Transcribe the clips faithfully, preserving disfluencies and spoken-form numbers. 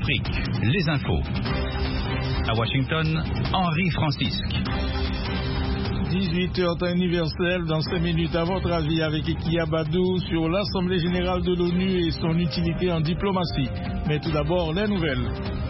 Afrique, les infos. À Washington, Henri Francisque. dix-huit heures temps universel, dans cinq minutes, à votre avis, avec Ekia Badou sur l'Assemblée générale de l'ONU et son utilité en diplomatie. Mais tout d'abord, les nouvelles.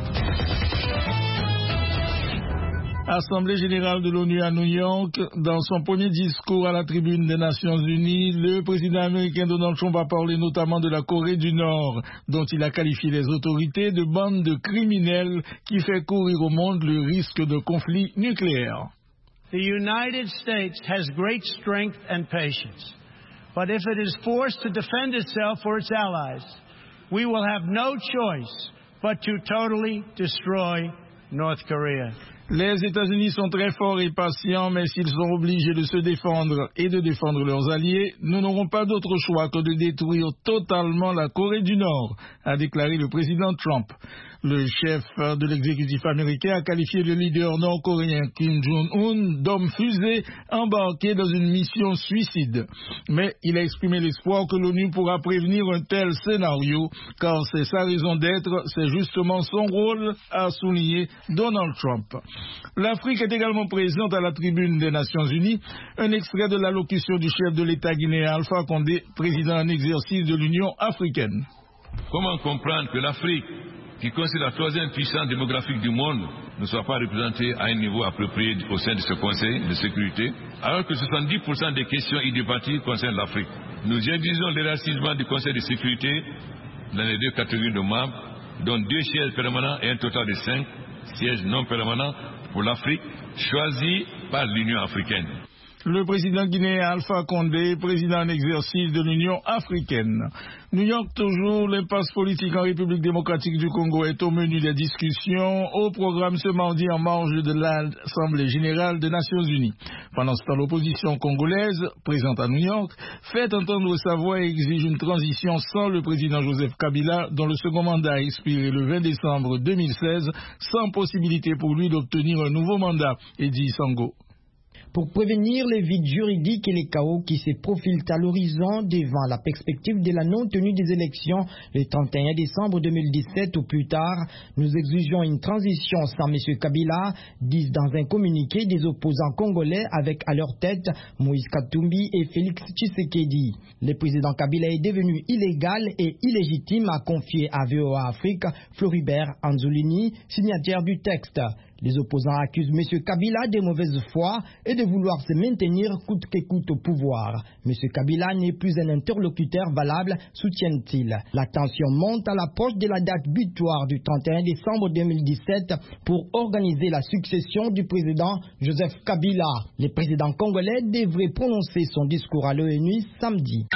Assemblée générale de l'ONU à New York, dans son premier discours à la tribune des Nations Unies, le président américain Donald Trump a parlé notamment de la Corée du Nord, dont il a qualifié les autorités de bande de criminels qui fait courir au monde le risque de conflit nucléaire. The United States has great strength and patience, but if it is forced to defend itself or its allies, we will have no choice but to totally destroy North Korea. Les États-Unis sont très forts et patients, mais s'ils sont obligés de se défendre et de défendre leurs alliés, nous n'aurons pas d'autre choix que de détruire totalement la Corée du Nord, a déclaré le président Trump. Le chef de l'exécutif américain a qualifié le leader nord-coréen Kim Jong-un d'homme fusée embarqué dans une mission suicide. Mais il a exprimé l'espoir que l'ONU pourra prévenir un tel scénario, car c'est sa raison d'être, c'est justement son rôle, a souligné Donald Trump. L'Afrique est également présente à la tribune des Nations Unies. Un extrait de l'allocution du chef de l'État guinéen Alpha Condé, président en exercice de l'Union africaine. Comment comprendre que l'Afrique, qui considère la troisième puissance démographique du monde, ne soit pas représentée à un niveau approprié au sein de ce Conseil de sécurité, alors que soixante-dix pour cent des questions y débattues concernent l'Afrique. Nous exigeons l'élargissement du Conseil de sécurité dans les deux catégories de membres, dont deux sièges permanents et un total de cinq sièges non permanents pour l'Afrique, choisis par l'Union africaine. Le président guinéen Alpha Condé, président en exercice de l'Union africaine. New York toujours, l'impasse politique en République démocratique du Congo est au menu des discussions, au programme ce mardi en marge de l'Assemblée générale des Nations Unies. Pendant ce temps, l'opposition congolaise, présente à New York, fait entendre sa voix et exige une transition sans le président Joseph Kabila, dont le second mandat a expiré le vingt décembre deux mille seize, sans possibilité pour lui d'obtenir un nouveau mandat, Eddy Sango. Pour prévenir les vides juridiques et les chaos qui se profilent à l'horizon devant la perspective de la non-tenue des élections le trente et un décembre deux mille dix-sept ou plus tard, nous exigeons une transition sans M. Kabila, disent dans un communiqué des opposants congolais avec à leur tête Moïse Katumbi et Félix Tshisekedi. Le président Kabila est devenu illégal et illégitime, a confié à V O A Afrique Floribert Anzolini, signataire du texte. Les opposants accusent M. Kabila de mauvaise foi et de vouloir se maintenir coûte que coûte au pouvoir. M. Kabila n'est plus un interlocuteur valable, soutiennent-ils. La tension monte à l'approche de la date butoir du trente et un décembre deux mille dix-sept pour organiser la succession du président Joseph Kabila. Le président congolais devrait prononcer son discours à l'ONU samedi.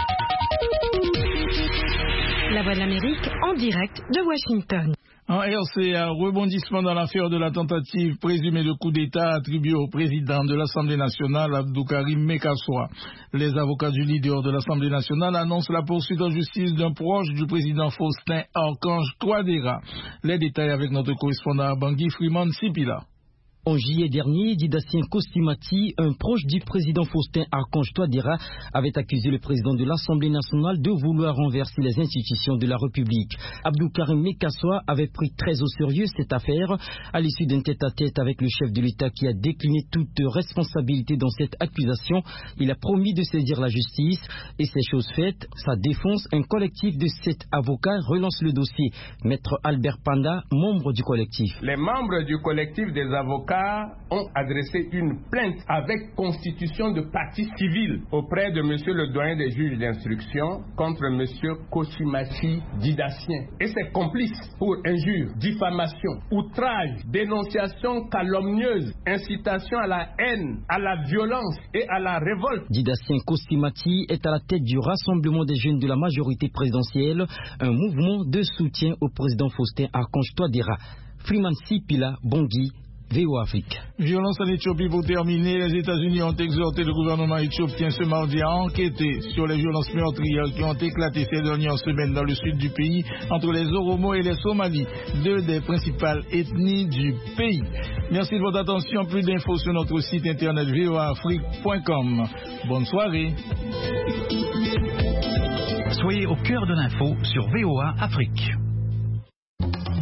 La Voix de l'Amérique en direct de Washington. En R C A, rebondissement dans l'affaire de la tentative présumée de coup d'État attribuée au président de l'Assemblée nationale, Abdoukarim Mekassoua. Les avocats du leader de l'Assemblée nationale annoncent la poursuite en justice d'un proche du président Faustin Archange Touadéra. Les détails avec notre correspondant à Bangui, Freeman Sipila. En juillet dernier, Didassien Kostimati, un proche du président Faustin Archange Touadéra, avait accusé le président de l'Assemblée nationale de vouloir renverser les institutions de la République. Abdoukarim Mekassoua avait pris très au sérieux cette affaire à l'issue d'un tête-à-tête avec le chef de l'État qui a décliné toute responsabilité dans cette accusation. Il a promis de saisir la justice et c'est chose faite. Sa défense, un collectif de sept avocats relance le dossier. Maître Albert Panda, membre du collectif. Les membres du collectif des avocats ont adressé une plainte avec constitution de partie civile auprès de monsieur le doyen des juges d'instruction contre monsieur Kostimati Didassien et ses complices pour injure, diffamation, outrage, dénonciation calomnieuse, incitation à la haine, à la violence et à la révolte. Didassien Kostimati est à la tête du Rassemblement des jeunes de la majorité présidentielle, un mouvement de soutien au président Faustin Archange Touadéra. Freeman Sipila, Bangui, V O A Afrique. Violence en Éthiopie pour terminer. Les États-Unis ont exhorté le gouvernement éthiopien ce mardi à enquêter sur les violences meurtrières qui ont éclaté ces dernières semaines dans le sud du pays entre les Oromo et les Somalis, deux des principales ethnies du pays. Merci de votre attention. Plus d'infos sur notre site internet v o a afrique point com. Bonne soirée. Soyez au cœur de l'info sur V O A Afrique.